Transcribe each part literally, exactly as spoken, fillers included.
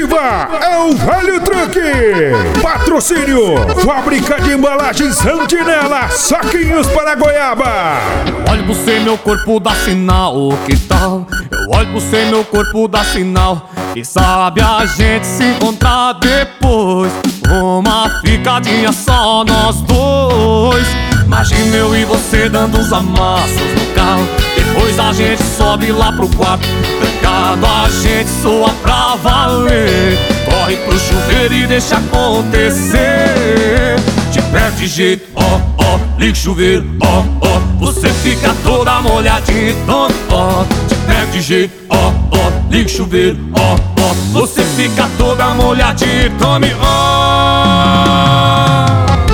Comitiva é o Velho Truque. Patrocínio Fábrica de Embalagens Sentinela, saquinhos para goiaba. Olho pro você, meu corpo dá sinal, que tal? Eu olho pro você, meu corpo dá sinal. Quem sabe a gente se encontrar depois, uma ficadinha só nós dois. Imagina eu e você dando uns amassos no carro, depois a gente sobe lá pro quarto, trancado a gente soa pra valer. Corre pro chuveiro e deixa acontecer. Te pego de jeito, ó, ó, liga o chuveiro, ó, ó. Você fica toda molhadinha, então, ó. Te pego de jeito, ó, ó, liga o chuveiro, ó, ó. Você fica toda molhadinha, tome, ó.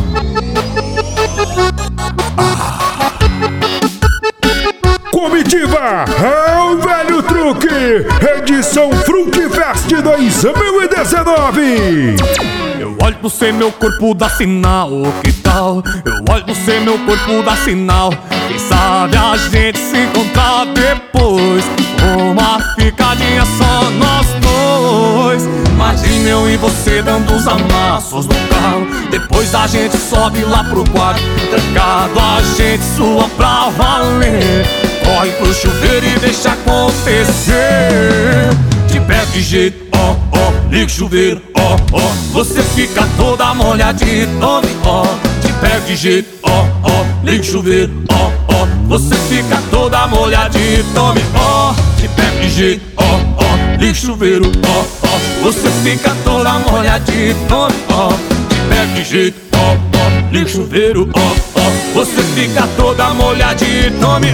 Comitiva é o Velho Truque, edição Fruit Fest dois mil e dezenove. Eu olho pro você, meu corpo dá sinal, que tal? Eu olho pro você, meu corpo dá sinal. Quem sabe a gente se encontrar depois, uma ficadinha só nós dois. Imagina eu e você dando uns amassos no carro, depois a gente sobe lá pro quarto, trancado a gente sua pra valer. Corre pro chuveiro e deixa acontecer. Te pego de jeito, ó, ó, liga o chuveiro, ó, ó. Você fica toda molhadinha, tome, ó. Te pego de jeito, ó, ó, liga o chuveiro, ó, ó. Você fica toda molhadinha, tome, ó. Te pego de jeito, ó, ó, liga o chuveiro, ó, ó. Você fica toda molhadinha, tome, ó. Te pego de jeito, ó, ó, liga o chuveiro, ó, ó. Você fica toda molhadinha, tome,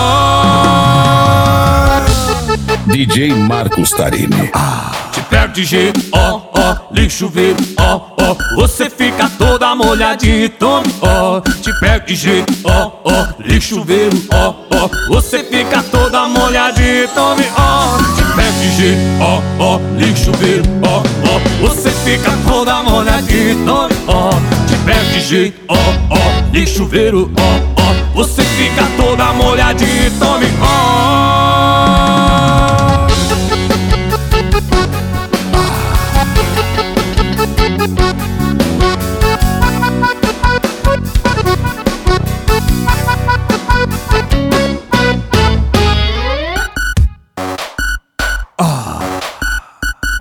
ó. D J Marcos Tarini. Ah, te pego de jeito, ó, ó, liga o chuveiro, ó, ó. Você fica toda molhadinha, tome, ó. Te pego de jeito, ó, ó, liga o chuveiro, ó, ó. Você fica toda molhadinha, tome, ó. Te pego de jeito, ó, ó, liga o chuveiro, ó, ó. Você fica toda molhadinha, tome, ó. Te pego de jeito, ó, ó, liga o chuveiro, ó, ó. Você fica toda molhadinha, tome, ó.